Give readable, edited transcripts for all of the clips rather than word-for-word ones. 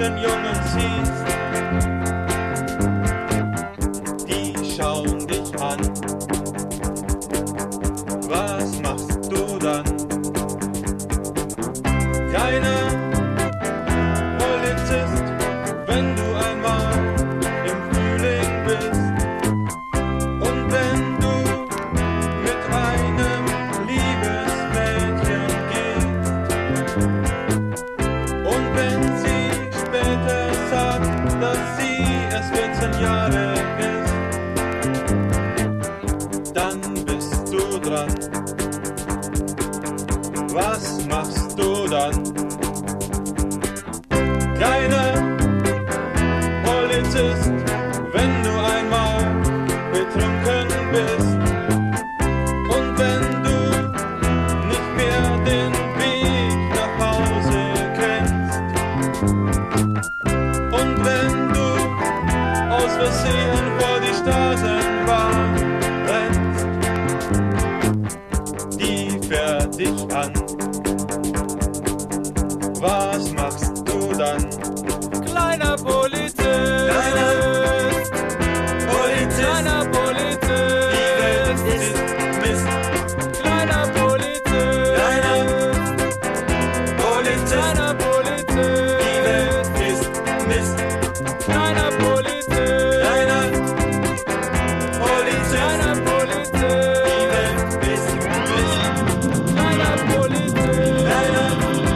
anderen Jungen siehst, die schauen dich an. Was machst du dann? Keiner Polizist, wenn du einmal im Frühling bist. Und wenn du mit einem Liebesmädchen gehst. Und wenn sie später sagt, dass sie erst 14 Jahre ist, dann bist du dran. Was machst du dann? Kleiner Polizist, wenn du einmal betrunken bist und wenn du nicht mehr den Weg nach Hause kennst und wenn du aus Versehen vor die Straßenbahn rennst, die fährt dich an. Was machst du dann? Kleiner Polizist, kleiner Polizist, kleiner Polizist, die Welt ist Mist. Kleiner Polizist, kleiner Polizist, kleiner Polizist, die Welt ist Mist. Kleiner Polizist, kleiner Polizist, kleiner Polizist, die Welt ist Mist. Kleiner Polizist, kleiner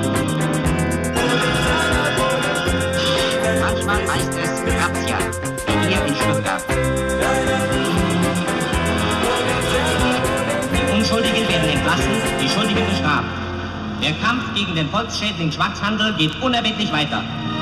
Manchmal heißt es Razzia, wie hier in Stuttgart. Die Unschuldigen werden entlassen, die Schuldigen bestraft. Der Kampf gegen den Volksschädling Schwarzhandel geht unerbittlich weiter.